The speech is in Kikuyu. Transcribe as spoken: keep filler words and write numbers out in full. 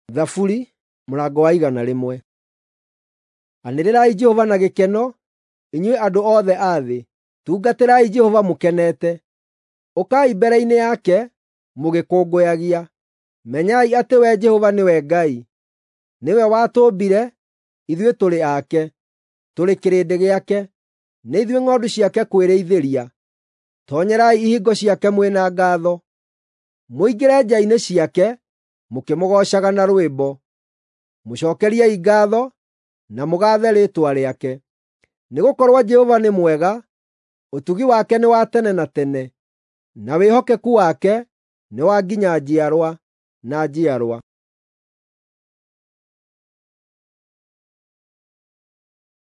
Thaburi mũrango wa igana rĩmwe. Anĩrĩrai Jehova na gĩkeno, inyuĩ andũ othe a thĩ, tungatĩrai Jehova mũkenete. Ũkai mbere-inĩ yake mũgĩkũngũyagia. Menyai atĩ we Jehova nĩwe Ngai. Nĩwe watũũmbire, ithuĩ tũrĩ ake, tũrĩ kĩrĩndĩ gĩake, nĩ ithuĩ ng'ondu ciake kwĩrĩithĩria. Tonyerai ihingo ciake mwĩna ngaatho, mũingĩre nja-inĩ ciake mũkĩmũgoocaga na rwĩmbo. Mũcookeriei ngaatho na mũgaathe rĩĩtwa rĩake. Nĩgũkorwo Jehova nĩ mwega, ũtugi wake nĩ wa tene na tene, na wĩhokeku wake nĩ wa nginya njiarwa na njiarwa.